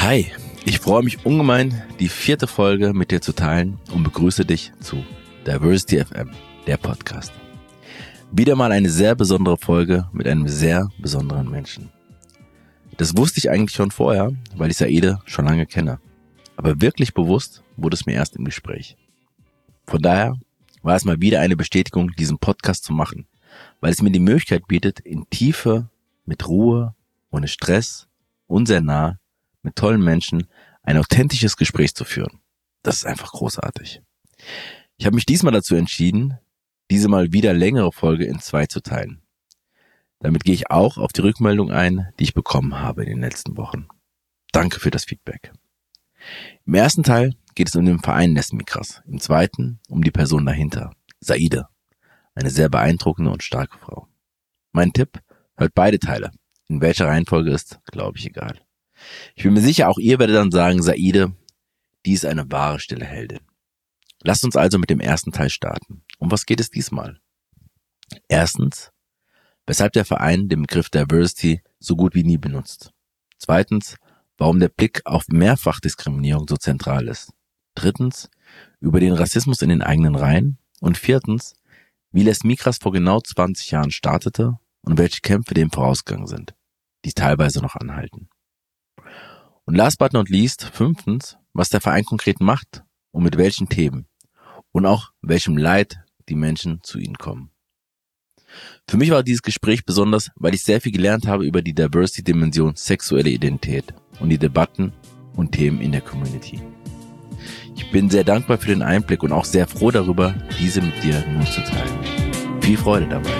Hi, ich freue mich ungemein, die 4. Folge mit dir zu teilen und begrüße dich zu Diversity FM, der Podcast. Wieder mal eine sehr besondere Folge mit einem sehr besonderen Menschen. Das wusste ich eigentlich schon vorher, weil ich Saide schon lange kenne. Aber wirklich bewusst wurde es mir erst im Gespräch. Von daher war es mal wieder eine Bestätigung, diesen Podcast zu machen, weil es mir die Möglichkeit bietet, in Tiefe, mit Ruhe, ohne Stress und sehr nah mit tollen Menschen ein authentisches Gespräch zu führen. Das ist einfach großartig. Ich habe mich diesmal dazu entschieden, diese mal wieder längere Folge in 2 zu teilen. Damit gehe ich auch auf die Rückmeldung ein, die ich bekommen habe in den letzten Wochen. Danke für das Feedback. Im ersten Teil geht es um den Verein Les Migras, im zweiten um die Person dahinter, Saide, eine sehr beeindruckende und starke Frau. Mein Tipp, hört beide Teile. In welcher Reihenfolge ist, glaube ich, egal. Ich bin mir sicher, auch ihr werdet dann sagen, Saide, die ist eine wahre stille Heldin. Lasst uns also mit dem ersten Teil starten. Um was geht es diesmal? Erstens, weshalb der Verein den Begriff Diversity so gut wie nie benutzt. Zweitens, warum der Blick auf Mehrfachdiskriminierung so zentral ist. Drittens, über den Rassismus in den eigenen Reihen. Und viertens, wie Les Migras vor genau 20 Jahren startete und welche Kämpfe dem vorausgegangen sind, die teilweise noch anhalten. Und last but not least, 5, was der Verein konkret macht und mit welchen Themen und auch welchem Leid die Menschen zu ihnen kommen. Für mich war dieses Gespräch besonders, weil ich sehr viel gelernt habe über die Diversity-Dimension sexuelle Identität und die Debatten und Themen in der Community. Ich bin sehr dankbar für den Einblick und auch sehr froh darüber, diese mit dir nun zu teilen. Viel Freude dabei.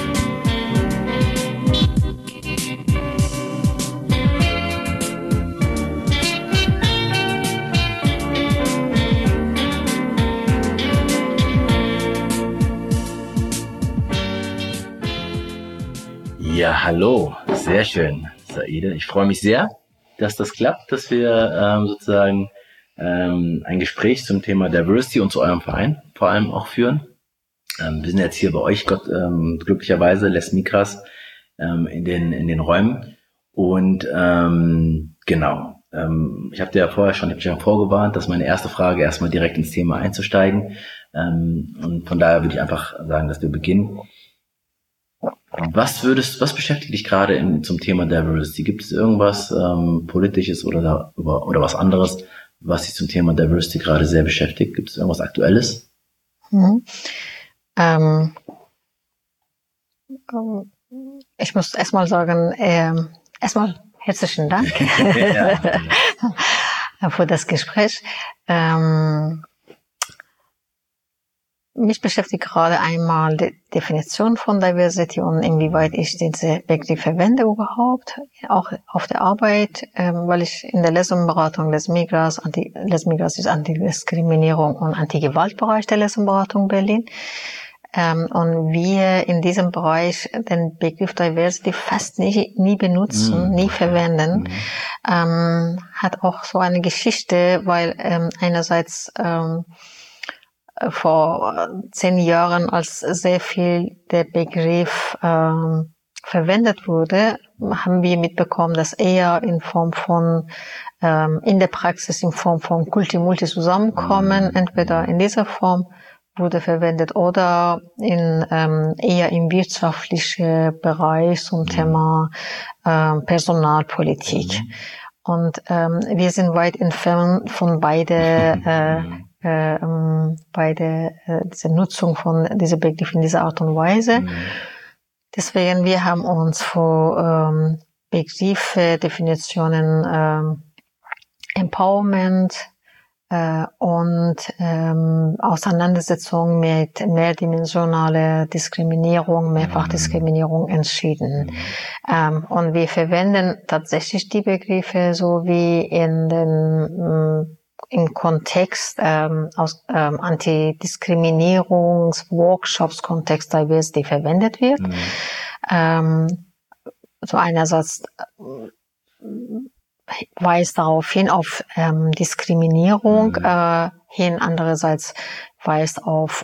Ja, hallo, sehr schön, Saide. Ich freue mich sehr, dass das klappt, dass wir sozusagen ein Gespräch zum Thema Diversity und zu eurem Verein vor allem auch führen. Wir sind jetzt hier bei euch, glücklicherweise, Les Migras in den Räumen. Und genau, ich habe dir ja vorher schon vorgewarnt, dass meine erste Frage erstmal direkt ins Thema einzusteigen. Und von daher würde ich einfach sagen, dass wir beginnen. Was beschäftigt dich gerade zum Thema Diversity? Gibt es irgendwas Politisches oder was anderes, was dich zum Thema Diversity gerade sehr beschäftigt? Gibt es irgendwas Aktuelles? Ich muss erstmal sagen, herzlichen Dank für das Gespräch. Mich beschäftigt gerade einmal die Definition von Diversity und inwieweit ich diese Begriff verwende überhaupt, auch auf der Arbeit, weil ich in der Lesungsberatung Les Migras ist Antidiskriminierung und Antigewaltbereich der Lesungsberatung Berlin. Und wir in diesem Bereich den Begriff Diversity fast nie benutzen, nie verwenden. Hat auch so eine Geschichte, weil einerseits vor 10 Jahren, als sehr viel der Begriff verwendet wurde, haben wir mitbekommen, dass eher in Form von in der Praxis in Form von Multi zusammenkommen, entweder in dieser Form wurde verwendet oder eher im wirtschaftlichen Bereich zum Thema Personalpolitik. Und wir sind weit entfernt von diese Nutzung von dieser Begriff in dieser Art und Weise. Deswegen, wir haben uns für Begriffe, Definitionen, Empowerment und Auseinandersetzung mit mehrdimensionaler Diskriminierung, Mehrfachdiskriminierung entschieden. Und wir verwenden tatsächlich die Begriffe so wie im Kontext aus Antidiskriminierungs-Workshops, Kontext Diversity verwendet wird. So einerseits weist darauf hin auf Diskriminierung hin, andererseits weist auf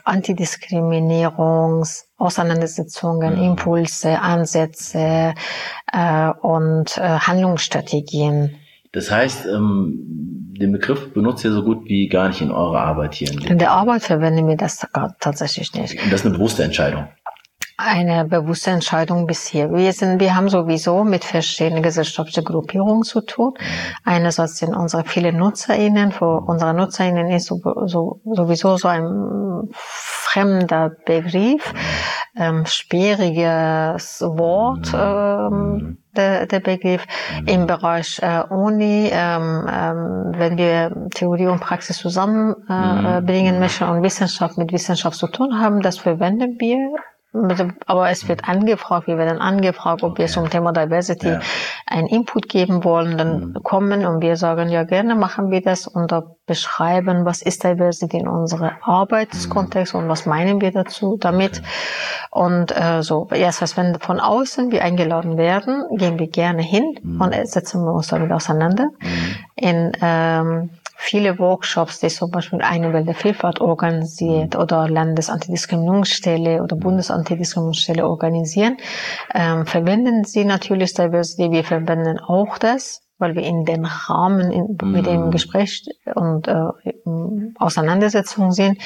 Antidiskriminierungs-Auseinandersetzungen, Impulse, Ansätze und Handlungsstrategien Das heißt, den Begriff benutzt ihr so gut wie gar nicht in eurer Arbeit hier. In der Arbeit verwenden wir das tatsächlich nicht. Und das ist eine bewusste Entscheidung? Eine bewusste Entscheidung bisher. Wir haben sowieso mit verschiedenen gesellschaftlichen Gruppierungen zu tun. Einerseits sind unsere vielen NutzerInnen, für unsere NutzerInnen ist sowieso so ein fremder Begriff, schwieriges Wort, der Begriff. Im Bereich Uni, wenn wir Theorie und Praxis zusammenbringen möchten und Wissenschaft mit Wissenschaft zu tun haben, das verwenden wir. Aber es wird angefragt, wir werden angefragt, ob wir zum Thema Diversity einen Input geben wollen, dann kommen und wir sagen, ja gerne machen wir das und da beschreiben, was ist Diversity in unserem Arbeitskontext und was meinen wir dazu damit. Und so, erst was, wenn von außen wir eingeladen werden, gehen wir gerne hin und setzen wir uns damit auseinander. In viele Workshops, die zum Beispiel eine Welt der Vielfalt organisiert oder Landesantidiskriminierungsstelle oder Bundesantidiskriminierungsstelle organisieren, verwenden sie natürlich Diversity. Wir verwenden auch das, weil wir in den Rahmen mit dem Gespräch und Auseinandersetzung sind.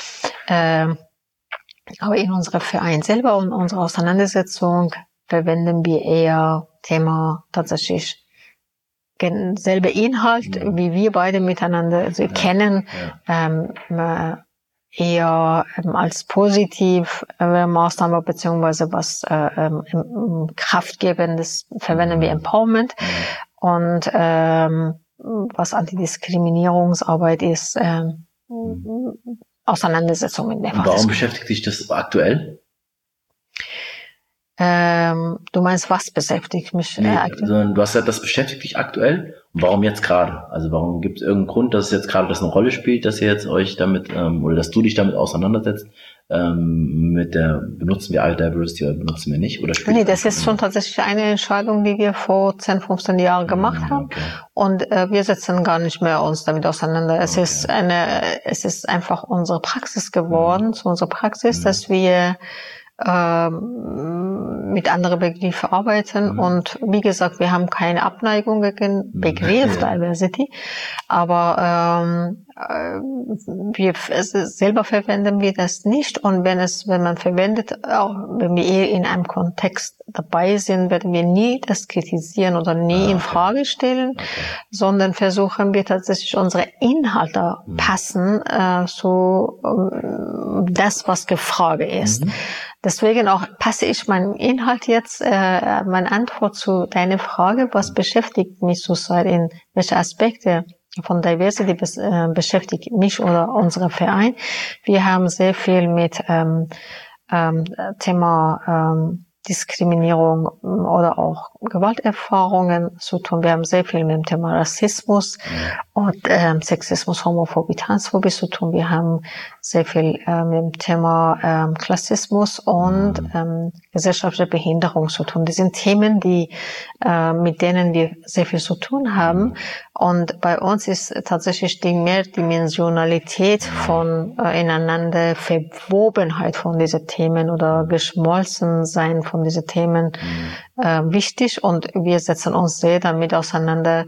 Aber in unserem Verein selber und unserer Auseinandersetzung verwenden wir eher Thema tatsächlich selbe Inhalt, wie wir beide miteinander kennen, eher als positiv Maßnahme beziehungsweise was kraftgebendes verwenden wir Empowerment und was Antidiskriminierungsarbeit ist, Auseinandersetzung mit der Und warum beschäftigt dich das aktuell? Du meinst, was beschäftigt mich aktuell? Du hast gesagt, das beschäftigt dich aktuell. Und warum jetzt gerade? Also warum gibt es irgendeinen Grund, dass es jetzt gerade das eine Rolle spielt, dass ihr jetzt euch damit, oder dass du dich damit auseinandersetzt, mit der, benutzen wir Diversity oder benutzen wir nicht? Oder nee, das ist schon tatsächlich eine Entscheidung, die wir vor 10, 15 Jahren gemacht haben. Und wir setzen gar nicht mehr uns damit auseinander. Es ist einfach unsere Praxis geworden, zu unserer Praxis, dass wir mit anderen Begriffen arbeiten und wie gesagt, wir haben keine Abneigung gegen Begriff Diversity, aber wir selber verwenden wir das nicht und wenn man verwendet, auch wenn wir eher in einem Kontext dabei sind, werden wir nie das kritisieren oder nie in Frage stellen, sondern versuchen wir tatsächlich unsere Inhalte passen zu das, was gefragt ist. Deswegen auch passe ich meinen Inhalt jetzt, meine Antwort zu deiner Frage, was beschäftigt mich zurzeit, in welche Aspekte von Diversity beschäftigt mich oder unseren Verein. Wir haben sehr viel mit Thema Diskriminierung oder auch Gewalterfahrungen zu tun. Wir haben sehr viel mit dem Thema Rassismus und Sexismus, Homophobie, Transphobie zu tun. Wir haben sehr viel mit dem Thema Klassismus und gesellschaftliche Behinderung zu tun. Das sind Themen, mit denen wir sehr viel zu tun haben. Und bei uns ist tatsächlich die Mehrdimensionalität von ineinander Verwobenheit von diesen Themen oder geschmolzen sein von diesen Themen wichtig. Und wir setzen uns sehr damit auseinander,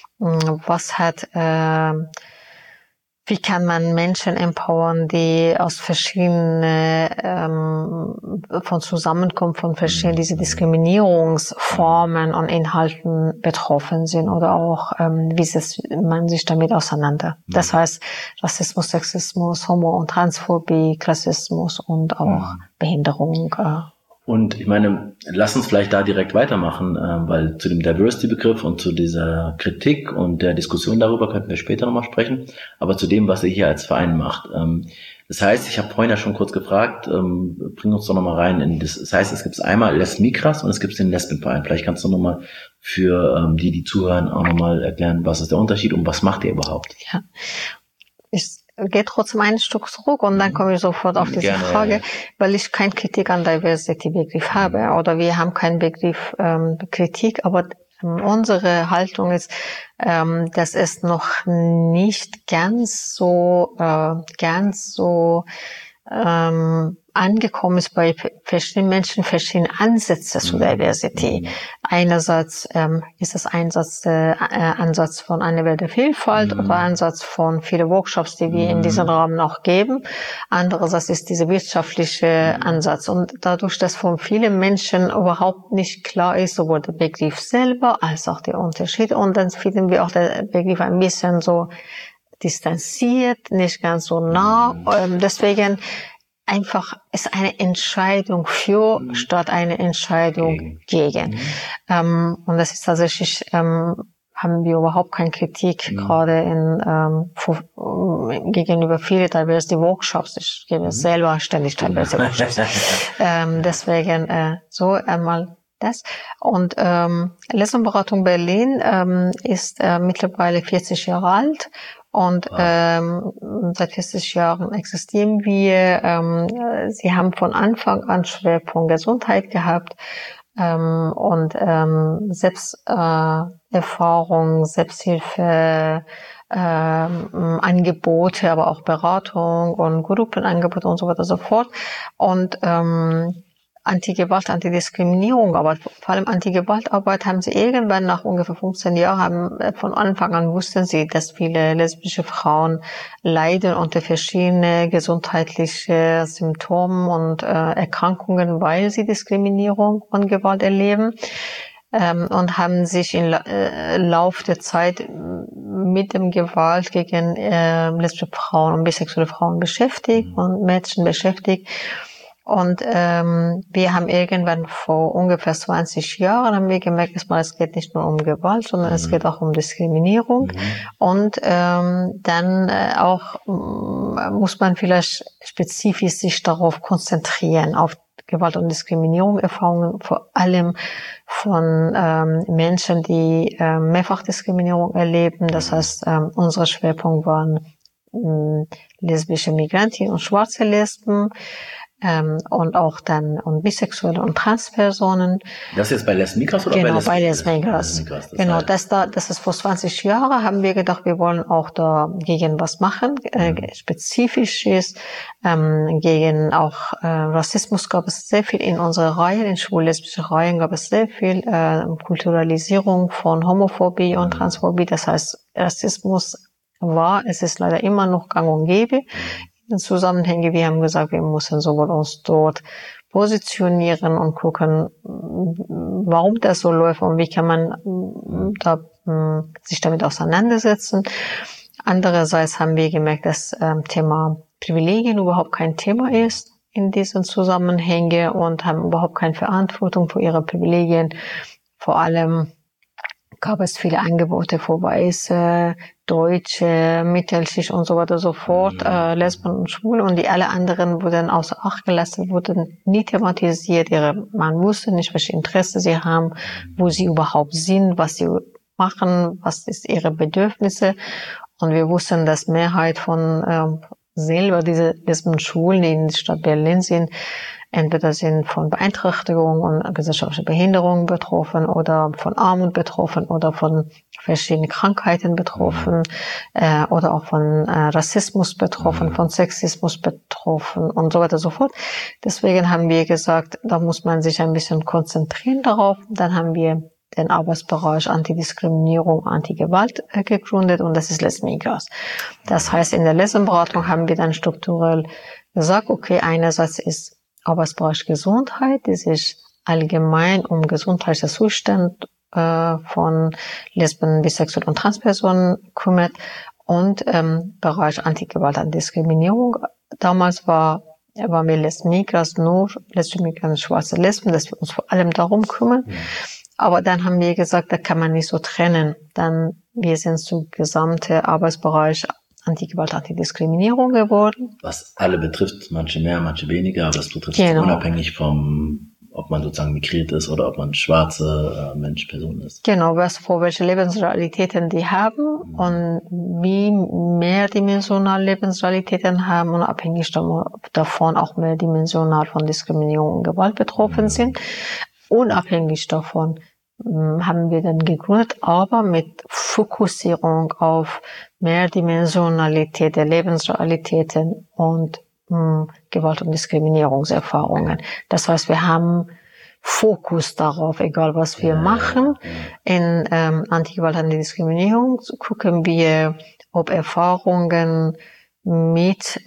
wie kann man Menschen empowern, die aus verschiedenen von Zusammenkunft von verschiedenen diese Diskriminierungsformen und Inhalten betroffen sind oder auch wie setzt man sich damit auseinander. Das heißt Rassismus, Sexismus, Homo- und Transphobie, Klassismus und auch Behinderung. Und ich meine, lass uns vielleicht da direkt weitermachen, weil zu dem Diversity-Begriff und zu dieser Kritik und der Diskussion darüber könnten wir später nochmal sprechen, aber zu dem, was ihr hier als Verein macht. Das heißt, ich habe vorhin ja schon kurz gefragt, bring uns doch nochmal rein in das. Das heißt, es gibt einmal Les Migras und es gibt den Lesbenverein. Vielleicht kannst du nochmal für die zuhören, auch nochmal erklären, was ist der Unterschied und was macht ihr überhaupt? Ja, ich gehe trotzdem ein Stück zurück und dann komme ich sofort auf diese Frage, weil ich kein Kritik an Diversity-Begriff habe oder wir haben keinen Begriff Kritik, aber unsere Haltung ist, dass es noch nicht ganz so angekommen ist bei verschiedenen Menschen, verschiedene Ansätze zur Diversity. Einerseits ist das Ansatz von einer Welt der Vielfalt oder Ansatz von vielen Workshops, die wir in diesem Rahmen auch geben. Andererseits ist dieser wirtschaftliche Ansatz. Und dadurch, dass von vielen Menschen überhaupt nicht klar ist, sowohl der Begriff selber als auch der Unterschied. Und dann finden wir auch den Begriff ein bisschen so distanziert, nicht ganz so nah. Deswegen einfach ist eine Entscheidung für statt eine Entscheidung gegen. Und das ist tatsächlich, haben wir überhaupt keine Kritik, gerade gegenüber vielen Diversity Workshops. Ich gebe selber ständig Diversity Workshops. Deswegen so einmal das. Und Lesbenberatung Berlin ist mittlerweile 40 Jahre alt. Und seit 40 Jahren existieren wir. Sie haben von Anfang an Schwerpunkt Gesundheit gehabt und Selbsterfahrung, Selbsthilfe, Angebote, aber auch Beratung und Gruppenangebote und so weiter und so fort. Und Anti-Gewalt, Antidiskriminierung, aber vor allem Anti-Gewaltarbeit haben sie irgendwann nach ungefähr 15 Jahren, von Anfang an wussten sie, dass viele lesbische Frauen leiden unter verschiedenen gesundheitlichen Symptomen und Erkrankungen, weil sie Diskriminierung und Gewalt erleben. Und haben sich im Lauf der Zeit mit dem Gewalt gegen lesbische Frauen und bisexuelle Frauen beschäftigt und Mädchen beschäftigt. Und wir haben irgendwann vor ungefähr 20 Jahren haben wir gemerkt, es geht nicht nur um Gewalt, sondern es geht auch um Diskriminierung. Und dann auch muss man vielleicht spezifisch sich darauf konzentrieren, auf Gewalt- und Diskriminierung, Erfahrungen vor allem von Menschen, die Mehrfachdiskriminierung erleben. Das heißt, unsere Schwerpunkte waren lesbische Migrantinnen und schwarze Lesben. Und auch dann und bisexuelle und Transpersonen. Das ist jetzt bei Les Migras oder genau, bei Les Migras? Genau, das ist vor 20 Jahren, haben wir gedacht, wir wollen auch dagegen was machen, Spezifisches, gegen auch Rassismus gab es sehr viel in unserer Reihen, in schwul-lesbischen Reihen gab es sehr viel Kulturalisierung von Homophobie und Transphobie, das heißt, Rassismus es ist leider immer noch gang und gäbe. Zusammenhänge. Wir haben gesagt, wir müssen sowohl uns dort positionieren und gucken, warum das so läuft und wie kann man sich damit auseinandersetzen. Andererseits haben wir gemerkt, dass Thema Privilegien überhaupt kein Thema ist in diesen Zusammenhängen und haben überhaupt keine Verantwortung für ihre Privilegien. Vor allem gab es viele Angebote für Weiße, Deutsche, Mittelschicht und so weiter und so fort, Lesben und Schwule und die alle anderen wurden außer Acht gelassen, wurden nie thematisiert. Man wusste nicht, welche Interesse sie haben, wo sie überhaupt sind, was sie machen, was ist ihre Bedürfnisse. Und wir wussten, dass Mehrheit von selber diese Lesben und Schwulen, die in der Stadt Berlin sind, entweder sind von Beeinträchtigung und gesellschaftlicher Behinderung betroffen oder von Armut betroffen oder von verschiedenen Krankheiten betroffen oder auch von Rassismus betroffen, von Sexismus betroffen und so weiter und so fort. Deswegen haben wir gesagt, da muss man sich ein bisschen konzentrieren darauf. Dann haben wir den Arbeitsbereich Antidiskriminierung, Antigewalt gegründet und das ist Les Migras. Das heißt, in der Lesbenberatung haben wir dann strukturell gesagt, okay, einerseits ist Arbeitsbereich Gesundheit, die sich allgemein um gesundheitlichen Zustand von Lesben, Bisexuellen und Transpersonen kümmert und Bereich Antigewalt und Diskriminierung. Damals war mir Les Migras nur lesbische Migranten, schwarze Lesben, dass wir uns vor allem darum kümmern. Aber dann haben wir gesagt, da kann man nicht so trennen. Dann wir sind zu gesamte Arbeitsbereich Antigewalt, Antidiskriminierung geworden. Was alle betrifft, manche mehr, manche weniger, aber das betrifft unabhängig vom, ob man sozusagen migriert ist oder ob man schwarze Person ist. Genau, welche Lebensrealitäten die haben und wie mehrdimensional Lebensrealitäten haben und abhängig davon auch mehrdimensional von Diskriminierung und Gewalt betroffen sind. Unabhängig davon haben wir dann gegründet, aber mit Fokussierung auf Mehrdimensionalität der Lebensrealitäten und Gewalt- und Diskriminierungserfahrungen. Das heißt, wir haben Fokus darauf, egal was wir machen. In Antigewalt und Diskriminierung gucken wir, ob Erfahrungen mit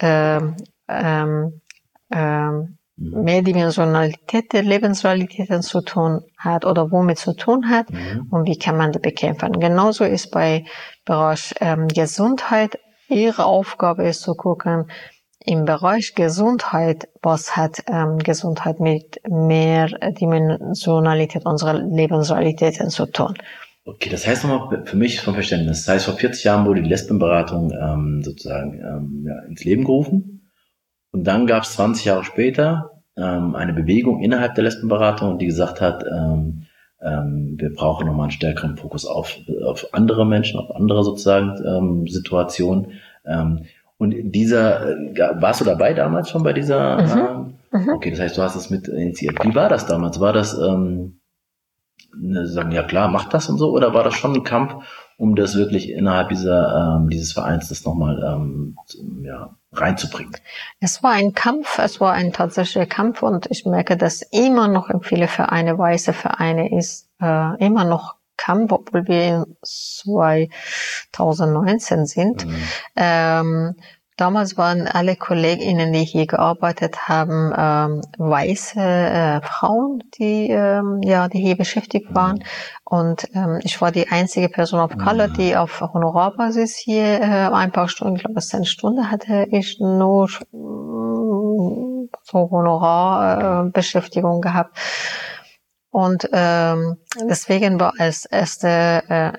Mehrdimensionalität der Lebensrealitäten zu tun hat oder womit zu tun hat und wie kann man die bekämpfen. Genauso ist bei Bereich Gesundheit, ihre Aufgabe ist zu gucken, im Bereich Gesundheit, was hat Gesundheit mit Mehrdimensionalität unserer Lebensrealitäten zu tun. Okay, das heißt nochmal für mich vom Verständnis, das heißt vor 40 Jahren wurde die Lesbenberatung sozusagen ins Leben gerufen. Und dann gab es 20 Jahre später eine Bewegung innerhalb der Lesbenberatung, die gesagt hat, wir brauchen nochmal einen stärkeren Fokus auf andere Menschen, auf andere sozusagen Situationen. Und warst du dabei damals schon bei dieser? Okay, das heißt, du hast es mit initiiert. Wie war das damals? War das sagen, ja klar, mach das und so, oder war das schon ein Kampf, um das wirklich innerhalb dieses Vereins das nochmal reinzubringen? Es war ein Kampf, es war ein tatsächlicher Kampf, und ich merke, dass immer noch in viele Vereine, weiße Vereine ist, immer noch Kampf, obwohl wir in 2019 sind. Damals waren alle KollegInnen, die hier gearbeitet haben, weiße Frauen, die hier beschäftigt waren. Und ich war die einzige Person of Color, die auf Honorarbasis hier ein paar Stunden, ich glaube, 10 Stunden hatte ich nur so Honorarbeschäftigung gehabt. Und deswegen war als erste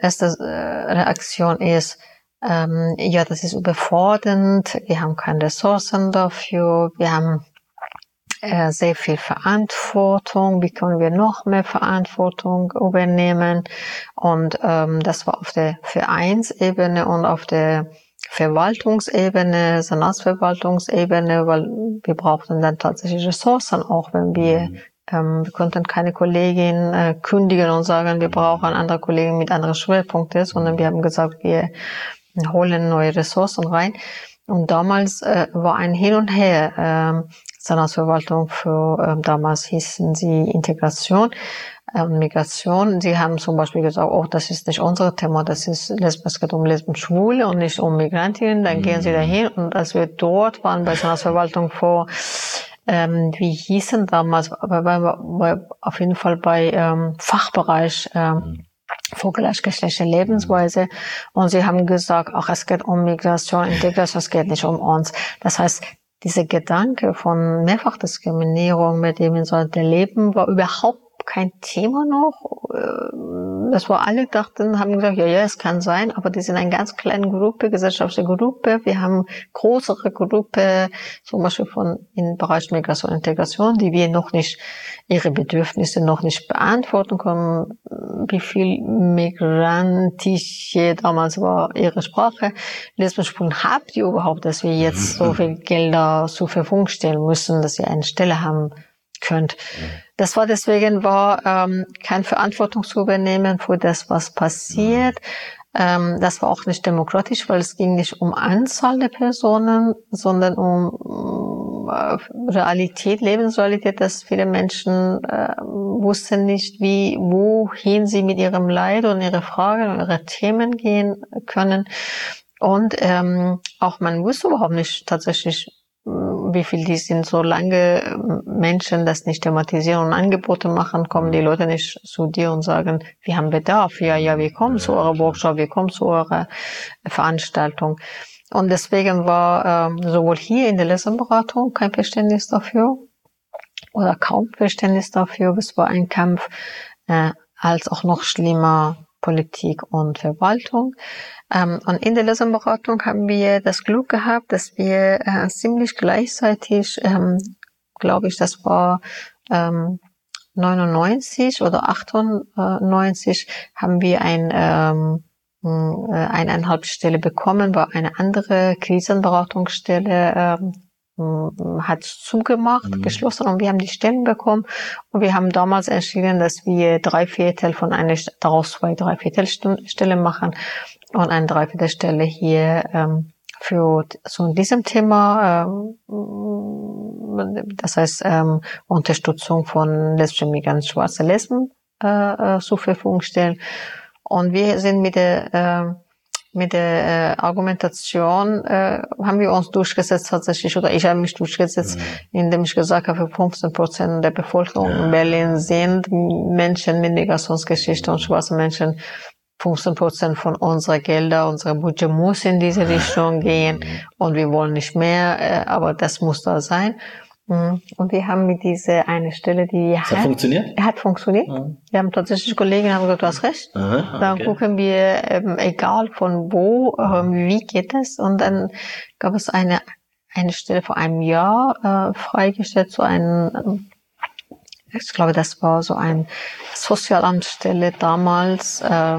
Reaktion ist, das ist überfordernd, wir haben keine Ressourcen dafür, wir haben sehr viel Verantwortung, wie können wir noch mehr Verantwortung übernehmen? Und das war auf der Vereinsebene und auf der Verwaltungsebene, Senatsverwaltungsebene, weil wir brauchten dann tatsächlich Ressourcen, auch wenn wir konnten keine Kollegin kündigen und sagen, wir brauchen andere Kollegen mit anderen Schwerpunkten, sondern wir haben gesagt, wir holen neue Ressourcen rein. Und damals war ein Hin und Her. Senatsverwaltung für, damals hießen sie Integration und Migration. Sie haben zum Beispiel gesagt, das ist nicht unser Thema, es geht um Lesben, Schwule und nicht um Migrantinnen. Dann gehen Sie dahin. Und als wir dort waren bei Senatsverwaltung wie hießen damals, auf jeden Fall bei Fachbereich für gleichgeschlechtliche Lebensweise. Und sie haben gesagt, es geht um Migration, Integration, es geht nicht um uns. Das heißt, dieser Gedanke von Mehrfachdiskriminierung, mit dem wir sollten leben, war überhaupt kein Thema noch. Das war alle haben gesagt, ja, es kann sein, aber die sind eine ganz kleine Gruppe, gesellschaftliche Gruppe. Wir haben größere Gruppe, zum Beispiel im Bereich Migration und Integration, die wir noch nicht, ihre Bedürfnisse noch nicht beantworten können. Wie viel migrantische damals war ihre Sprache. Lesbensprung habt ihr überhaupt, dass wir jetzt so viel Gelder zur Verfügung stellen müssen, dass ihr eine Stelle haben könnt. Das war deswegen keine Verantwortung zu übernehmen für das, was passiert. Das war auch nicht demokratisch, weil es ging nicht um Anzahl der Personen, sondern um Realität, Lebensrealität, dass viele Menschen wussten nicht, wohin sie mit ihrem Leid und ihre Fragen und ihre Themen gehen können. Und auch man wusste überhaupt nicht tatsächlich, wie viel die sind. Solange Menschen das nicht thematisieren und Angebote machen, kommen die Leute nicht zu dir und sagen, wir haben Bedarf. Ja, wir kommen zu eurer Workshop, wir kommen zu eurer Veranstaltung. Und deswegen war sowohl hier in der Lesbenberatung kein Verständnis dafür oder kaum Verständnis dafür. Es war ein Kampf, als auch noch schlimmer Politik und Verwaltung. Und in der Lesbenberatung haben wir das Glück gehabt, dass wir ziemlich gleichzeitig, glaube ich, das war 99 oder 98, haben wir eineinhalb Stelle bekommen, weil eine andere Krisenberatungsstelle hat zugemacht, geschlossen, und wir haben die Stellen bekommen, und wir haben damals entschieden, dass wir 3/4 von daraus 2 3/4 Stellen machen und eine 3/4 Stelle hier zu diesem Thema, das heißt Unterstützung von lesbischen Migranten, schwarze Lesben zur Verfügung stellen. Und wir sind mit der Argumentation haben wir uns durchgesetzt tatsächlich, oder ich habe mich durchgesetzt, indem ich gesagt habe, 15% der Bevölkerung in Berlin sind Menschen mit Migrationsgeschichte und schwarze Menschen. 15% von unserer Gelder, unser Budget muss in diese Richtung gehen und wir wollen nicht mehr, aber das muss da sein. Und wir haben mit dieser eine Stelle, die hat funktioniert? Hat funktioniert. Wir haben tatsächlich Kollegen, haben gesagt, du hast recht. Dann gucken wir, egal von wo, wie geht es. Und dann gab es eine Stelle vor einem Jahr freigestellt zu einem, ich glaube, das war so ein Sozialamtsstelle damals,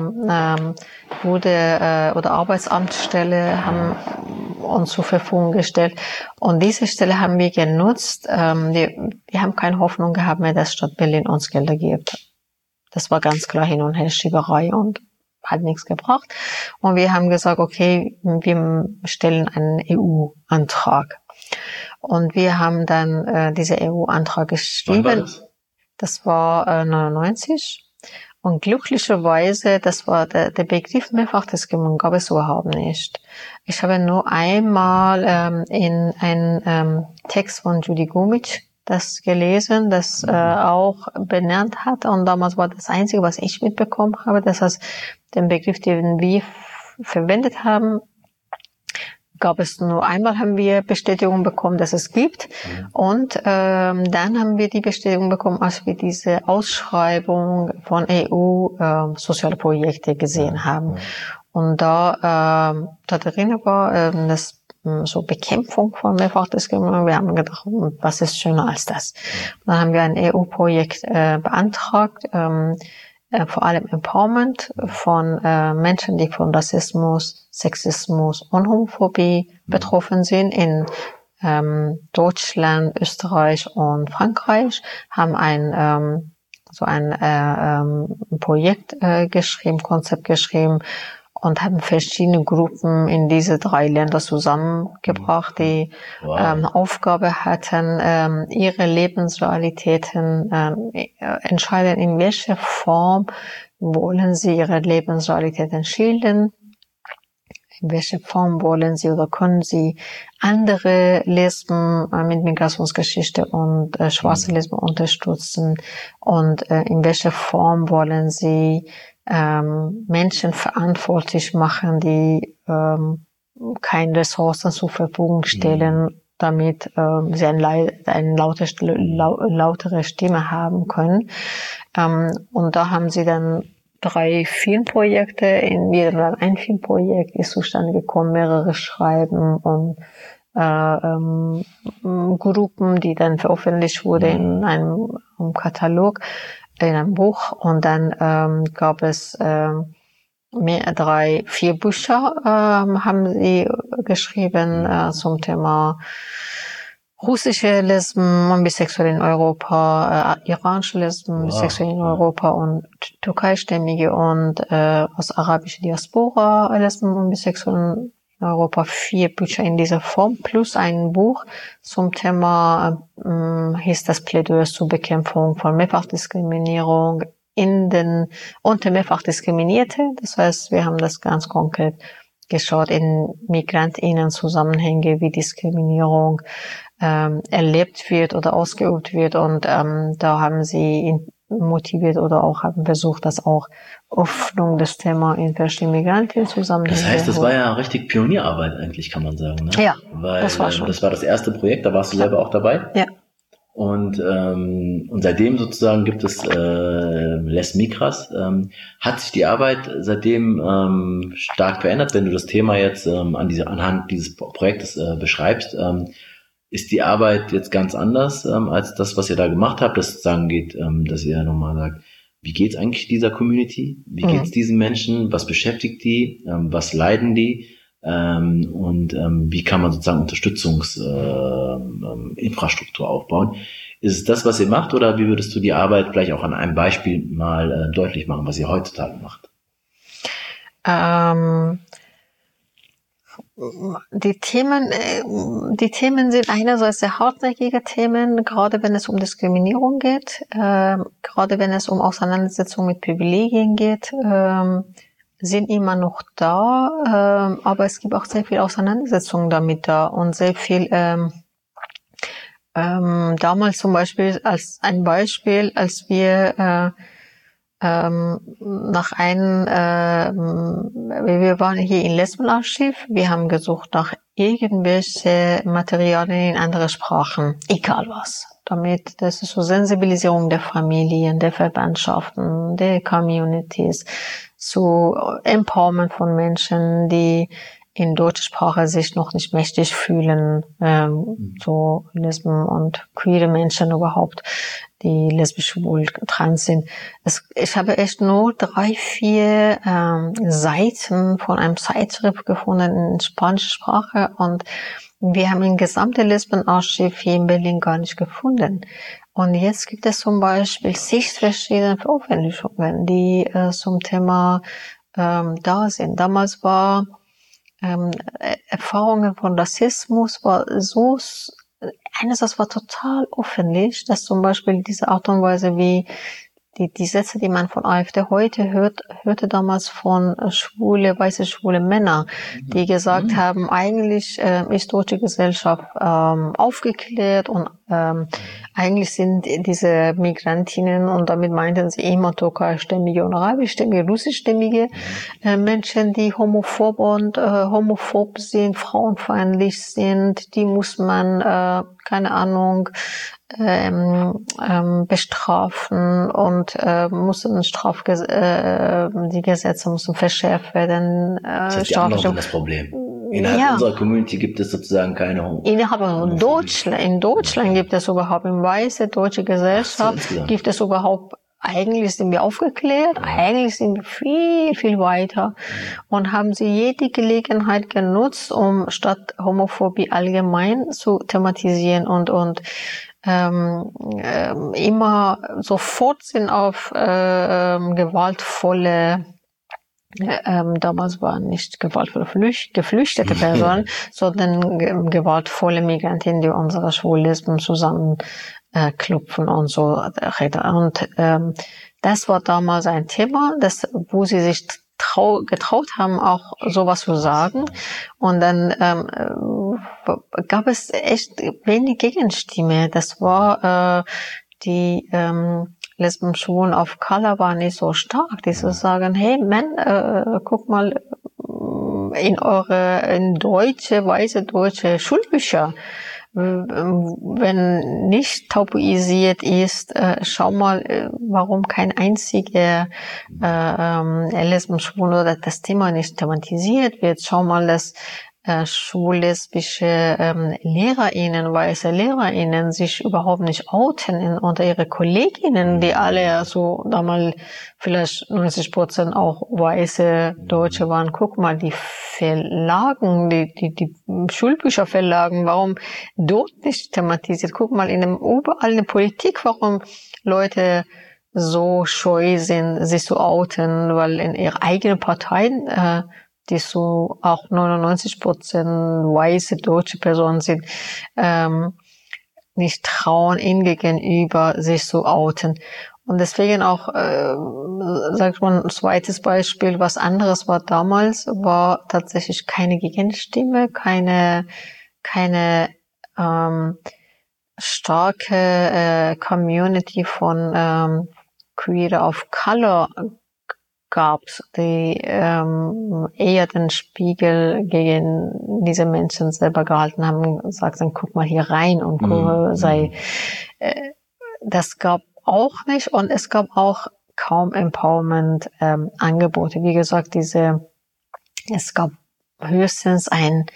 oder Arbeitsamtsstelle haben uns zur Verfügung gestellt. Und diese Stelle haben wir genutzt. Wir haben keine Hoffnung gehabt mehr, dass Stadt Berlin uns Gelder gibt. Das war ganz klar Hin- und Herschieberei und hat nichts gebracht. Und wir haben gesagt, okay, wir stellen einen EU-Antrag. Und wir haben dann diesen EU-Antrag geschrieben. Wann war das? Das war 99. Und glücklicherweise, das war der Begriff Mehrfachdiskriminierung gab es überhaupt nicht. Ich habe nur einmal in einem Text von Judy Gumic das gelesen, das auch benannt hat. Und damals war das Einzige, was ich mitbekommen habe. Das heißt, den Begriff, den wir verwendet haben, gab es nur einmal, haben wir Bestätigung bekommen, dass es gibt. Und dann haben wir die Bestätigung bekommen, als wir diese Ausschreibung von EU soziale Projekte gesehen haben. Und da drin war das so Bekämpfung von Mehrfachdiskriminierung. Wir haben gedacht, was ist schöner als das? Und dann haben wir ein EU-Projekt beantragt, vor allem Empowerment von Menschen, die von Rassismus, Sexismus und Homophobie betroffen sind. In Deutschland, Österreich und Frankreich haben ein Projekt geschrieben, Konzept geschrieben und haben verschiedene Gruppen in diese 3 Länder zusammengebracht, die Aufgabe hatten, ihre Lebensrealitäten entscheiden, in welcher Form wollen sie ihre Lebensrealitäten schildern, in welcher Form wollen sie oder können sie andere Lesben mit Migrationsgeschichte und schwarze Lesben unterstützen und in welcher Form wollen sie Menschen verantwortlich machen, die keine Ressourcen zur Verfügung stellen, damit sie eine lautere Stimme haben können. Und da haben sie dann 3 Filmprojekte, in jedem Land ein Filmprojekt ist zustande gekommen, mehrere Schreiben und Gruppen, die dann veröffentlicht wurde in einem Katalog, in einem Buch. Und dann gab es 4 Bücher haben sie geschrieben zum Thema russische Lesben und Bisexuelle in Europa, iranische Lesben, Bisexuelle in Europa und türkeistämmige und aus arabischer Diaspora Lesben und Bisexuelle in Europa. 4 Bücher in dieser Form plus ein Buch zum Thema hieß das Plädoyer zur Bekämpfung von Mehrfachdiskriminierung unter Mehrfachdiskriminierte. Das heißt, wir haben das ganz konkret geschaut in MigrantInnen-Zusammenhänge, wie Diskriminierung erlebt wird oder ausgeübt wird. Und da haben sie motiviert oder auch haben versucht, dass auch Öffnung des Themas in verschiedenen Migranten-Zusammenhängen. Das heißt, das war ja richtig Pionierarbeit eigentlich, kann man sagen. Ne? Ja, weil das war schon. Das war das erste Projekt, da warst du selber auch dabei. Ja. Und seitdem sozusagen gibt es Les Migras. Hat sich die Arbeit seitdem stark verändert, wenn du das Thema jetzt anhand dieses Projektes beschreibst? Ist die Arbeit jetzt ganz anders als das, was ihr da gemacht habt? Das sozusagen geht, dass ihr nochmal sagt, wie geht's eigentlich dieser Community? Wie geht's diesen Menschen? Was beschäftigt die? Was leiden die? Und wie kann man sozusagen Unterstützungsinfrastruktur aufbauen? Ist es das, was ihr macht, oder wie würdest du die Arbeit vielleicht auch an einem Beispiel mal deutlich machen, was ihr heutzutage macht? die Themen sind einerseits sehr hartnäckige Themen, gerade wenn es um Diskriminierung geht, gerade wenn es um Auseinandersetzung mit Privilegien geht, sind immer noch da, aber es gibt auch sehr viel Auseinandersetzung damit da und sehr viel, damals zum Beispiel als wir nach einem, wir waren hier im Lesbenarchiv, wir haben gesucht nach irgendwelche Materialien in andere Sprachen, egal was. Damit, das ist so Sensibilisierung der Familien, der Verbandschaften, der Communities, zu Empowerment von Menschen, die in deutscher Sprache sich noch nicht mächtig fühlen, so Lesben und queere Menschen überhaupt, die lesbisch, schwul, trans sind. Ich habe echt nur 3-4 Seiten von einem Zeitschrift gefunden in spanischer Sprache und wir haben ein gesamtes Lesbenarchiv hier in Berlin gar nicht gefunden. Und jetzt gibt es zum Beispiel 6 verschiedene Veröffentlichungen, die zum Thema da sind. Damals war Erfahrungen von Rassismus war so, einerseits war total öffentlich, dass zum Beispiel diese Art und Weise, wie die Sätze, die man von AfD heute hörte damals von weiße schwule Männer, die gesagt haben, eigentlich ist deutsche Gesellschaft aufgeklärt und eigentlich sind diese Migrantinnen, und damit meinten sie immer türkeistämmige und arabischstämmige, russischstämmige Menschen, die homophob sind, frauenfeindlich sind, die muss man, keine Ahnung, bestrafen und die Gesetze müssen verschärft werden. Das heißt, die anderen sind das Problem. Innerhalb unserer Community gibt es sozusagen keine in Deutschland gibt es überhaupt, in weiße deutsche Gesellschaft gibt es überhaupt, eigentlich sind wir aufgeklärt, eigentlich sind wir viel, viel weiter und haben sie jede Gelegenheit genutzt, um statt Homophobie allgemein zu thematisieren und immer sofort sind auf gewaltvolle, damals waren nicht gewaltvolle geflüchtete Personen, sondern gewaltvolle Migrantinnen, die unsere Schwul-Lesben zusammen klopfen und so reden. Und das war damals ein Thema, wo sie sich getraut haben, auch sowas zu sagen. Und dann gab es echt wenig Gegenstimme. Das war die Lesben, Schwulen of Color waren nicht so stark, die so sagen, hey Mann, guck mal in weiße deutsche Schulbücher. Wenn nicht tabuisiert ist, schau mal, warum kein einziger Lesben, Schwul oder das Thema nicht thematisiert wird. Schau mal, dass schwul-lesbische LehrerInnen, weiße LehrerInnen sich überhaupt nicht outen unter ihre Kolleginnen, die alle so damals vielleicht 90% auch weiße Deutsche waren. Guck mal, die Verlagen, die Schulbücherverlagen, warum dort nicht thematisiert? Guck mal, überall in der Politik, warum Leute so scheu sind, sich zu outen, weil in ihrer eigenen Parteien die so auch 99% weiße deutsche Personen sind, nicht trauen, ihnen gegenüber sich zu outen. Und deswegen auch, sagt man, ein zweites Beispiel, was anderes war damals, war tatsächlich keine Gegenstimme, keine starke Community von Queer of Color gab's, die eher den Spiegel gegen diese Menschen selber gehalten haben, gesagt haben, guck mal hier rein und das gab auch nicht, und es gab auch kaum Empowerment Angebote. Wie gesagt, es gab höchstens ein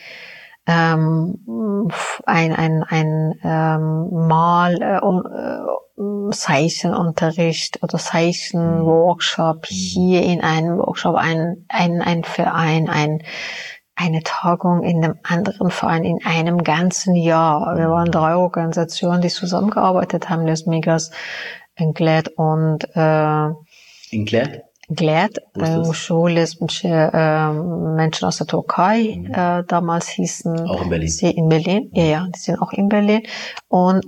Zeichenunterricht oder Zeichenworkshop, hier in einem Workshop, ein Verein, eine Tagung in einem anderen Verein in einem ganzen Jahr. Wir waren 3 Organisationen, die zusammengearbeitet haben, Les Migas, Glad und in Glad? GLAAD, schwul-lesbische Menschen aus der Türkei, damals hießen auch in Berlin. sie in Berlin, ja, die sind auch in Berlin, und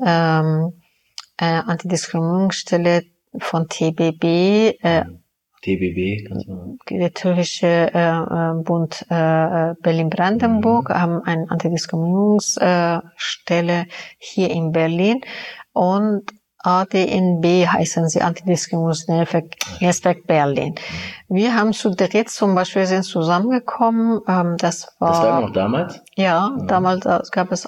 Antidiskriminierungsstelle von TBB, TBB, kannst du der türkische Bund Berlin-Brandenburg, haben eine Antidiskriminierungsstelle hier in Berlin, und ADNB heißen sie, Antidiskriminierungsnetzwerk Berlin. Wir haben zu dritt zum Beispiel sind zusammengekommen, das war noch damals? Ja, damals gab es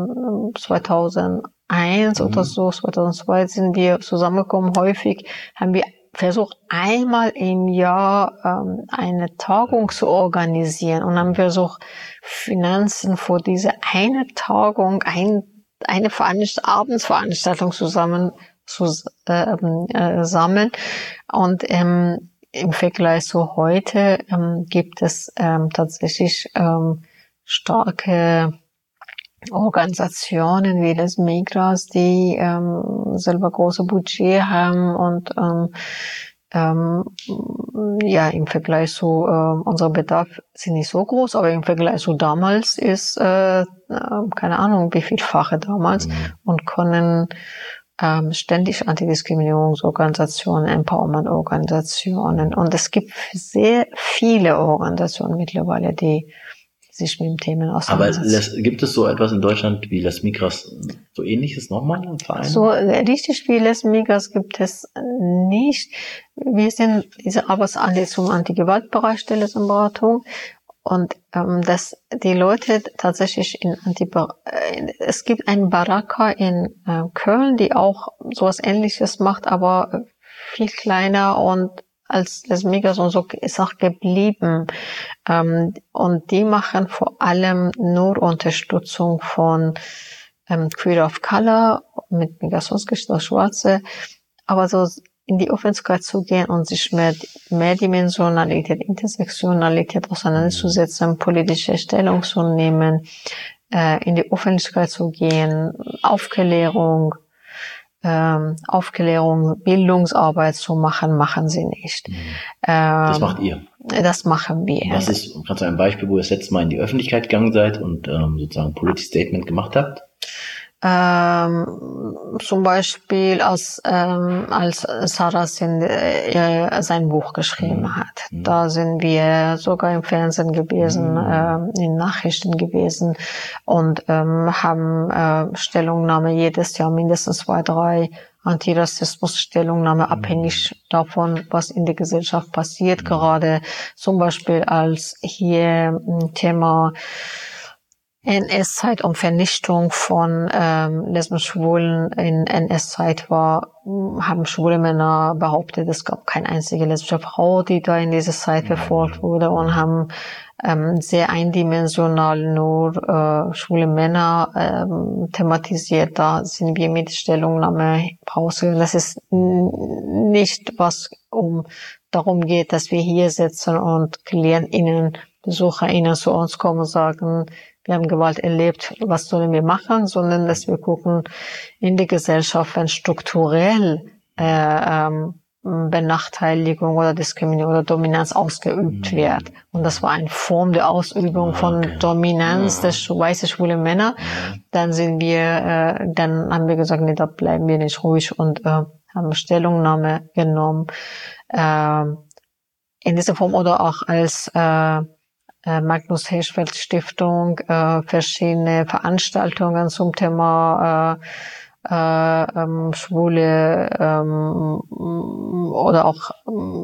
2001 oder so, 2002 sind wir zusammengekommen. Häufig haben wir versucht, einmal im Jahr eine Tagung zu organisieren, und haben versucht, Finanzen für diese eine Tagung, eine Abendsveranstaltung zusammen zu sammeln. Und im Vergleich zu heute gibt es tatsächlich starke Organisationen wie das Migras, die selber große Budget haben, und ja, im Vergleich zu unser Bedarf sind nicht so groß, aber im Vergleich zu damals ist keine Ahnung wie vielfache damals, und können ständig Antidiskriminierungsorganisationen, Empowerment-Organisationen, und es gibt sehr viele Organisationen mittlerweile, die sich mit dem Thema auseinandersetzen. Aber gibt es so etwas in Deutschland wie Les Migras, so ähnliches nochmal im Verein? So richtig wie Les Migras gibt es nicht. Wir sind diese Arbeitsanteil zum Antigewaltbereich der Lesenberatung, und dass die Leute tatsächlich es gibt einen Baraka in Köln, die auch sowas Ähnliches macht, aber viel kleiner, und als Les Migras und so ist auch geblieben. Und die machen vor allem nur Unterstützung von Queer of Color mit Migrationsgeschichte, Schwarze, aber so in die Öffentlichkeit zu gehen und sich mit Mehrdimensionalität, Intersektionalität auseinanderzusetzen, politische Stellung zu nehmen, in die Öffentlichkeit zu gehen, Aufklärung, Bildungsarbeit zu machen sie nicht. Das macht ihr? Das machen wir. Kannst du ein Beispiel, wo ihr das letzte Mal in die Öffentlichkeit gegangen seid und sozusagen ein politisches Statement gemacht habt? Zum Beispiel als Sarah sein Buch geschrieben hat. Da sind wir sogar im Fernsehen gewesen, in Nachrichten gewesen, und haben Stellungnahme jedes Jahr, mindestens 2, 3 Antirassismus-Stellungnahme, abhängig davon, was in der Gesellschaft passiert. Gerade zum Beispiel als hier Thema NS-Zeit und Vernichtung von Lesben, Schwulen in NS-Zeit war, haben schwule Männer behauptet, es gab keine einzige lesbische Frau, die da in dieser Zeit verfolgt wurde, und haben sehr eindimensional nur schwule Männer thematisiert. Da sind wir mit Stellungnahme rausgegangen. Das ist nicht, was darum geht, dass wir hier sitzen und KlientInnen, BesucherInnen zu uns kommen und sagen, wir haben Gewalt erlebt, was sollen wir machen, sondern dass wir gucken in die Gesellschaft, wenn strukturell Benachteiligung oder Diskriminierung oder Dominanz ausgeübt wird. Und das war eine Form der Ausübung von Dominanz des weißen schwulen Männer. Dann haben wir gesagt, nee, da bleiben wir nicht ruhig, und haben Stellungnahme genommen. In dieser Form, oder auch als Magnus Hirschfeld Stiftung verschiedene Veranstaltungen zum Thema Schwule oder auch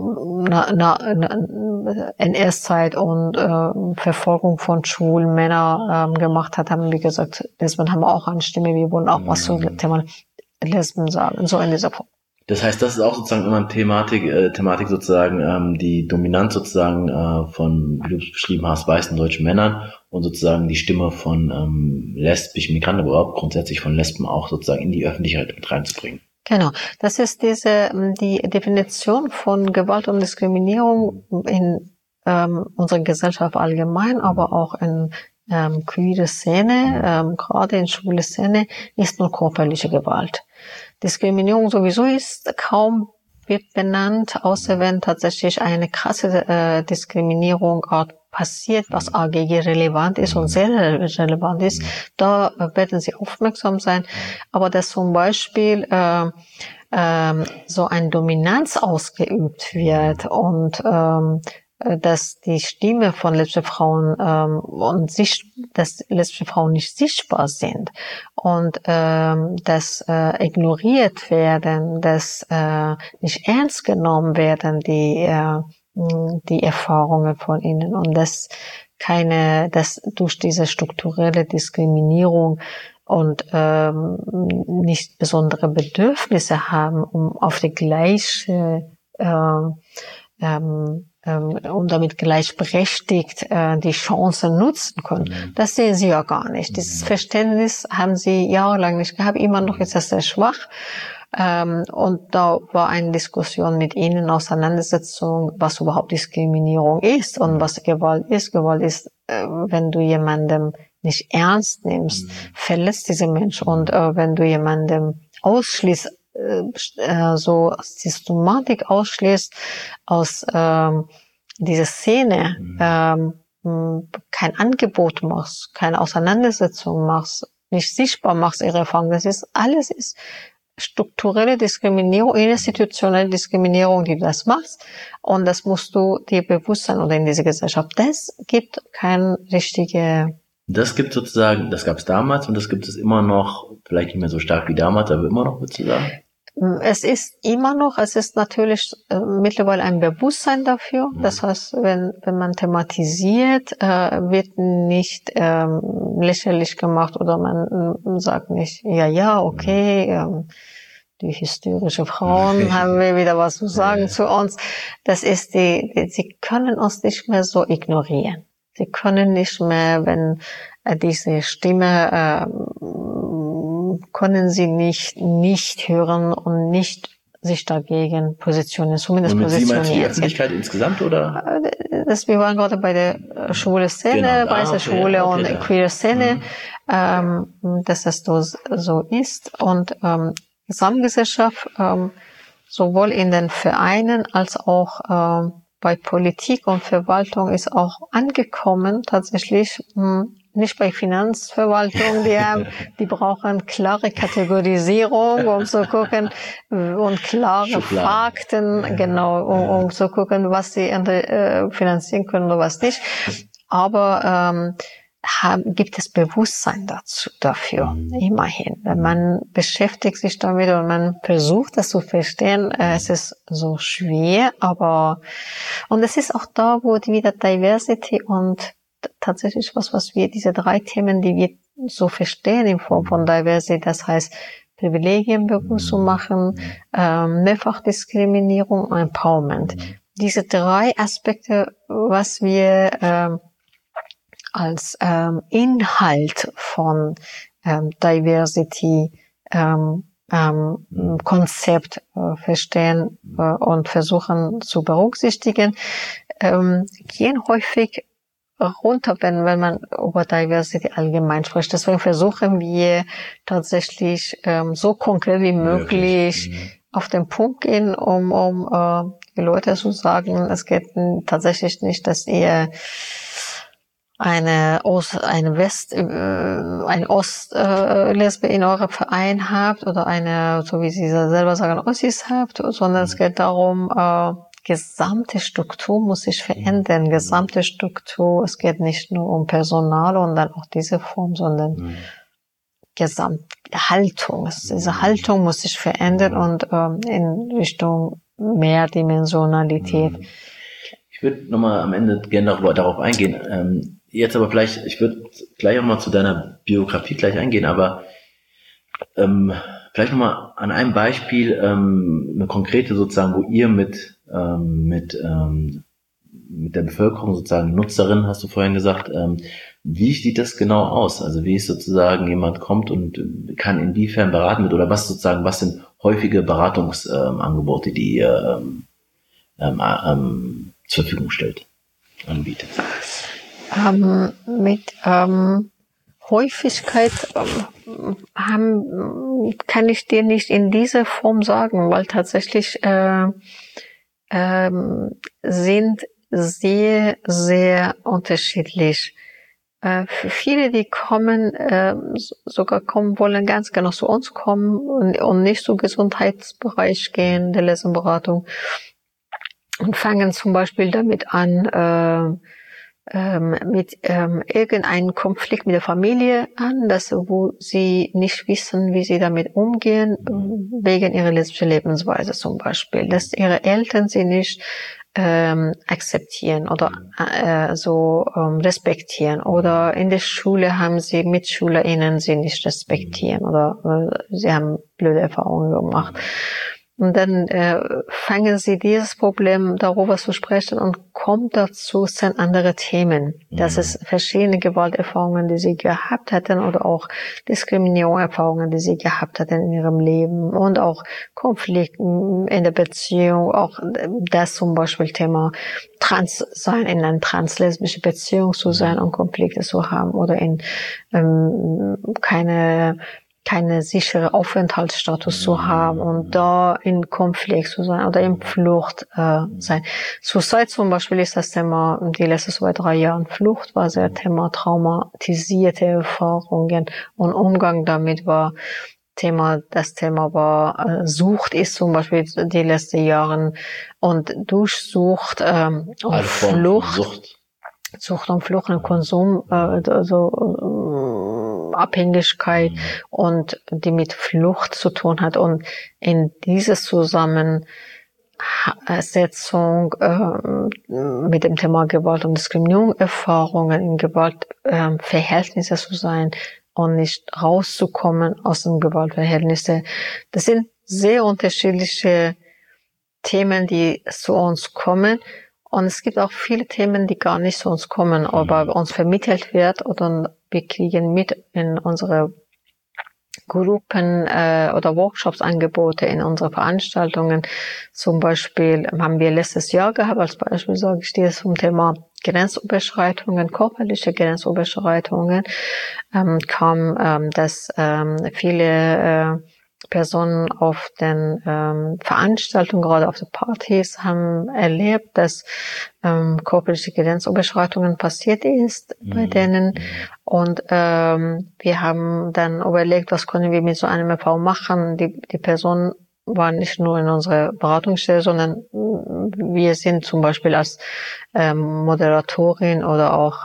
NS-Zeit und Verfolgung von schwulen Männern gemacht hat, haben wir gesagt, Lesben haben auch eine Stimme, wir wollen auch was zum Thema Lesben sagen, so in dieser Form. Das heißt, das ist auch sozusagen immer eine Thematik sozusagen, die Dominanz sozusagen von, wie du es beschrieben hast, weißen deutschen Männern, und sozusagen die Stimme von lesbischen Migranten, aber auch grundsätzlich von Lesben auch sozusagen in die Öffentlichkeit mit reinzubringen. Genau, das ist die Definition von Gewalt und Diskriminierung in unserer Gesellschaft allgemein, aber auch in queere Szene, gerade in schwule Szene, ist nur körperliche Gewalt. Diskriminierung sowieso ist kaum wird benannt, außer wenn tatsächlich eine krasse Diskriminierung passiert, was AGG relevant ist und sehr relevant ist, da werden sie aufmerksam sein. Aber dass zum Beispiel so eine Dominanz ausgeübt wird und dass die Stimme von lesbischen Frauen dass lesbische Frauen nicht sichtbar sind und dass ignoriert werden, dass nicht ernst genommen werden die Erfahrungen von ihnen und dass durch diese strukturelle Diskriminierung und nicht besondere Bedürfnisse haben, um auf die gleiche und damit gleichberechtigt die Chancen nutzen können. Das sehen sie ja gar nicht. Dieses Verständnis haben sie jahrelang nicht gehabt. Immer noch ist das sehr schwach. Und da war eine Diskussion mit ihnen, Auseinandersetzung, was überhaupt Diskriminierung ist und was Gewalt ist. Gewalt ist, wenn du jemandem nicht ernst nimmst, verletzt diese Mensch. Und wenn du jemandem ausschließt, so Systematik ausschließt aus dieser Szene, kein Angebot machst, keine Auseinandersetzung machst, nicht sichtbar machst ihre Erfahrung. Alles ist strukturelle Diskriminierung, institutionelle Diskriminierung, die du das machst. Und das musst du dir bewusst sein oder in dieser Gesellschaft. Das gibt keine richtige... Das gibt sozusagen, das gab es damals und das gibt es immer noch, vielleicht nicht mehr so stark wie damals, aber immer noch, würdest du sagen? Es ist immer noch, es ist natürlich mittlerweile ein Bewusstsein dafür. Das heißt, wenn man thematisiert, wird nicht lächerlich gemacht oder man sagt nicht, ja, okay, die hysterische Frauen haben wir wieder was zu sagen zu uns. Das ist sie können uns nicht mehr so ignorieren. Sie können nicht mehr, wenn diese Stimme können sie nicht hören und nicht sich dagegen positionieren, zumindest und mit positionieren. Sie meinst du die Öffentlichkeit insgesamt, oder? Wir waren gerade bei der schwule Szene, genau. weiße Schwule und queer Szene, dass das so ist und Gesamtgesellschaft, sowohl in den Vereinen als auch bei Politik und Verwaltung ist auch angekommen, tatsächlich, nicht bei Finanzverwaltung, die brauchen klare Kategorisierung, um zu gucken, und klare Fakten, genau, um zu gucken, was sie finanzieren können oder was nicht. Aber gibt es Bewusstsein dafür, immerhin. Wenn man beschäftigt sich damit und man versucht, das zu verstehen, es ist so schwer, und es ist auch da, wo wieder Diversity und tatsächlich was wir, diese 3 Themen, die wir so verstehen in Form von Diversity, das heißt, Privilegien bewusst zu machen, Mehrfachdiskriminierung und Empowerment. Diese 3 Aspekte, was wir als Inhalt von Diversity Konzept verstehen und versuchen zu berücksichtigen, gehen häufig runter, wenn man über Diversity allgemein spricht. Deswegen versuchen wir tatsächlich so konkret wie möglich auf den Punkt gehen, um die Leute zu sagen, es geht tatsächlich nicht, dass ihr eine Ost-Lesbe in eurem Verein habt oder eine, so wie sie selber sagen, Ossis habt, sondern es geht darum, gesamte Struktur muss sich verändern, gesamte Struktur, es geht nicht nur um Personal und dann auch diese Form, sondern Gesamthaltung. Diese Haltung muss sich verändern und in Richtung Mehrdimensionalität. Ich würde nochmal am Ende gerne darauf eingehen. Jetzt aber vielleicht, ich würde gleich auch mal zu deiner Biografie gleich eingehen, aber vielleicht nochmal an einem Beispiel, eine konkrete sozusagen, wo ihr mit der Bevölkerung sozusagen Nutzerin, hast du vorhin gesagt, wie sieht das genau aus? Also wie ist sozusagen jemand kommt und kann inwiefern beraten wird oder was sind häufige Beratungsangebote, die ihr zur Verfügung anbietet? Häufigkeit kann ich dir nicht in dieser Form sagen, weil tatsächlich sind sehr, sehr unterschiedlich. Für viele, die kommen, sogar kommen wollen, ganz genau zu uns kommen und nicht zum Gesundheitsbereich gehen, der Lesenberatung, und fangen zum Beispiel damit an, mit irgendeinem Konflikt mit der Familie an, wo sie nicht wissen, wie sie damit umgehen, wegen ihrer lesbischen Lebensweise zum Beispiel, dass ihre Eltern sie nicht akzeptieren oder respektieren, oder in der Schule haben sie MitschülerInnen sie nicht respektieren oder sie haben blöde Erfahrungen gemacht. Und dann fangen sie dieses Problem darüber zu sprechen und kommt dazu, es sind andere Themen. Das ist verschiedene Gewalterfahrungen, die sie gehabt hatten, oder auch Diskriminierungserfahrungen, die sie gehabt hatten in ihrem Leben, und auch Konflikten in der Beziehung, auch das zum Beispiel Thema Trans sein, in einer translesbischen Beziehung zu sein und Konflikte zu haben, oder in keine sichere Aufenthaltsstatus zu haben und da in Konflikt zu sein oder in Flucht sein. Zurzeit zum Beispiel ist das Thema, die letzten 2-3 Jahre Flucht war sehr Thema, traumatisierte Erfahrungen und Umgang damit war Thema. Das Thema war Sucht ist zum Beispiel die letzten Jahre, und durch Sucht und Sucht und Flucht und Konsum, Abhängigkeit und die mit Flucht zu tun hat, und in dieser Zusammensetzung mit dem Thema Gewalt und Diskriminierung, Erfahrungen in Gewaltverhältnisse zu sein und nicht rauszukommen aus den Gewaltverhältnissen. Das sind sehr unterschiedliche Themen, die zu uns kommen. Und es gibt auch viele Themen, die gar nicht zu uns kommen, aber uns vermittelt wird, oder wir kriegen mit in unsere Gruppen oder Workshops-Angebote, in unsere Veranstaltungen. Zum Beispiel haben wir letztes Jahr gehabt, als Beispiel sage ich dir, zum Thema Grenzüberschreitungen, körperliche Grenzüberschreitungen, kam, dass viele Personen auf den Veranstaltungen, gerade auf den Partys, haben erlebt, dass körperliche Grenzüberschreitungen passiert ist bei denen. Und wir haben dann überlegt, was können wir mit so einem Erfahrung machen. Die Person war nicht nur in unserer Beratungsstelle, sondern wir sind zum Beispiel als Moderatorin oder auch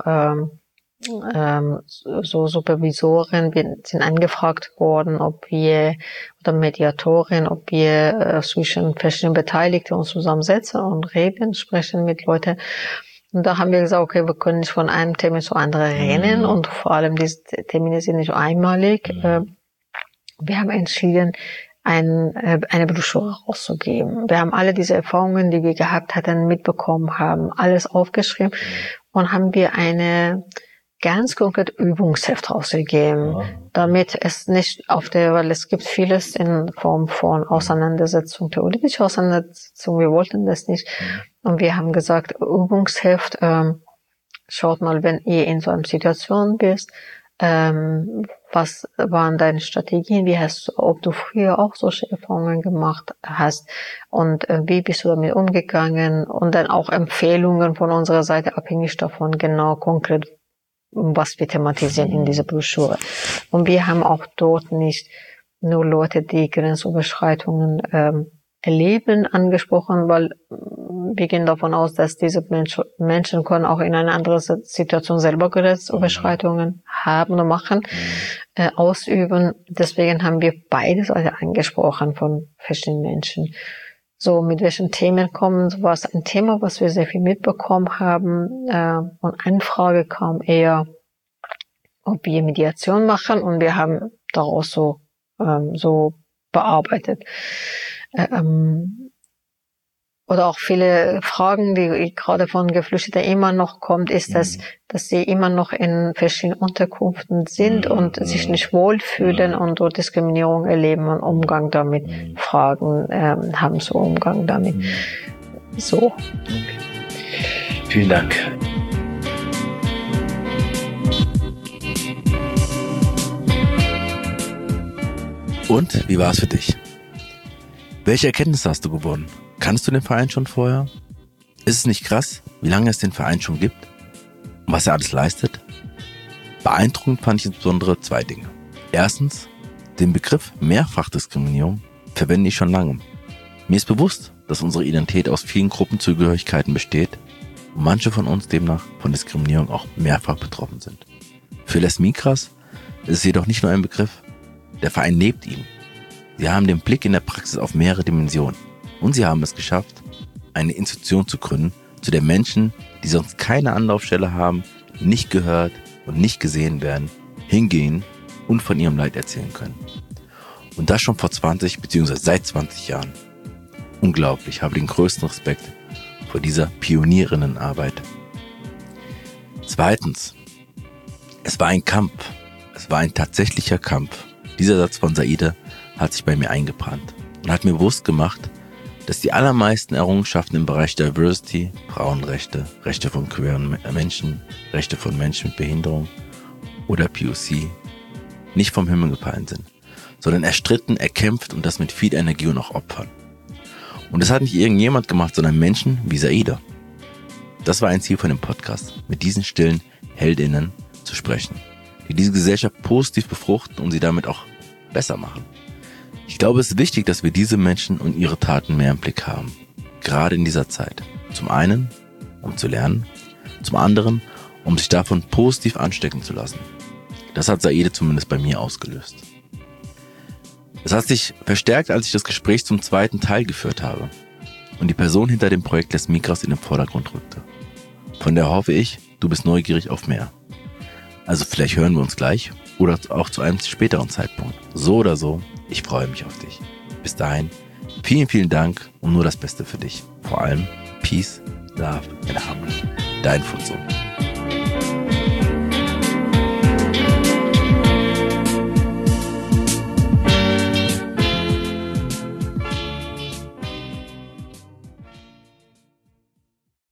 so Supervisoren, wir sind angefragt worden, ob wir, oder Mediatorin, ob wir zwischen verschiedenen Beteiligten uns zusammensetzen und reden, sprechen mit Leuten. Und da haben wir gesagt, okay, wir können nicht von einem Thema zu anderen rennen, und vor allem diese Termine sind nicht einmalig. Wir haben entschieden, eine Broschüre rauszugeben. Wir haben alle diese Erfahrungen, die wir gehabt hatten, mitbekommen haben, alles aufgeschrieben, und haben wir eine ganz konkret Übungsheft rausgegeben, damit es nicht weil es gibt vieles in Form von Auseinandersetzung, theoretische Auseinandersetzung, wir wollten das nicht. Und wir haben gesagt, Übungsheft, schaut mal, wenn ihr in so einer Situation bist, was waren deine Strategien, ob du früher auch solche Erfahrungen gemacht hast, und wie bist du damit umgegangen, und dann auch Empfehlungen von unserer Seite, abhängig davon, genau, konkret, was wir thematisieren in dieser Broschüre. Und wir haben auch dort nicht nur Leute, die Grenzüberschreitungen erleben, angesprochen, weil wir gehen davon aus, dass diese Menschen können auch in einer anderen Situation selber Grenzüberschreitungen haben oder machen, ausüben. Deswegen haben wir beide Seiten angesprochen von verschiedenen Menschen. So, mit welchen Themen kommen, so war es ein Thema, was wir sehr viel mitbekommen haben, und Anfrage kam eher, ob wir Mediation machen, und wir haben daraus so bearbeitet. Oder auch viele Fragen, die gerade von Geflüchteten immer noch kommt, ist, dass sie immer noch in verschiedenen Unterkünften sind und sich nicht wohlfühlen und dort Diskriminierung erleben und Umgang damit, Fragen haben so Umgang damit. So. Okay. Vielen Dank. Und wie war es für dich? Welche Erkenntnisse hast du gewonnen? Kannst du den Verein schon vorher? Ist es nicht krass, wie lange es den Verein schon gibt und was er alles leistet? Beeindruckend fand ich insbesondere 2 Dinge. Erstens, den Begriff Mehrfachdiskriminierung verwende ich schon lange. Mir ist bewusst, dass unsere Identität aus vielen Gruppenzugehörigkeiten besteht und manche von uns demnach von Diskriminierung auch mehrfach betroffen sind. Für Les Micras ist es jedoch nicht nur ein Begriff, der Verein lebt ihn. Sie haben den Blick in der Praxis auf mehrere Dimensionen und sie haben es geschafft, eine Institution zu gründen, zu der Menschen, die sonst keine Anlaufstelle haben, nicht gehört und nicht gesehen werden, hingehen und von ihrem Leid erzählen können. Und das schon vor 20 bzw. seit 20 Jahren. Unglaublich, ich habe den größten Respekt vor dieser Pionierinnenarbeit. Zweitens, es war ein Kampf. Es war ein tatsächlicher Kampf. Dieser Satz von Saide hat sich bei mir eingebrannt und hat mir bewusst gemacht, dass die allermeisten Errungenschaften im Bereich Diversity, Frauenrechte, Rechte von queeren Menschen, Rechte von Menschen mit Behinderung oder POC nicht vom Himmel gefallen sind, sondern erstritten, erkämpft und das mit viel Energie und auch Opfern. Und das hat nicht irgendjemand gemacht, sondern Menschen wie Saide. Das war ein Ziel von dem Podcast, mit diesen stillen Heldinnen zu sprechen, die diese Gesellschaft positiv befruchten und sie damit auch besser machen. Ich glaube, es ist wichtig, dass wir diese Menschen und ihre Taten mehr im Blick haben, gerade in dieser Zeit. Zum einen, um zu lernen, zum anderen, um sich davon positiv anstecken zu lassen. Das hat Saide zumindest bei mir ausgelöst. Es hat sich verstärkt, als ich das Gespräch zum 2. Teil geführt habe und die Person hinter dem Projekt Les Micras in den Vordergrund rückte. Von der hoffe ich, du bist neugierig auf mehr. Also vielleicht hören wir uns gleich oder auch zu einem späteren Zeitpunkt. So oder so, ich freue mich auf dich. Bis dahin, vielen, vielen Dank und nur das Beste für dich. Vor allem Peace, Love and Harmony. Dein Funzo.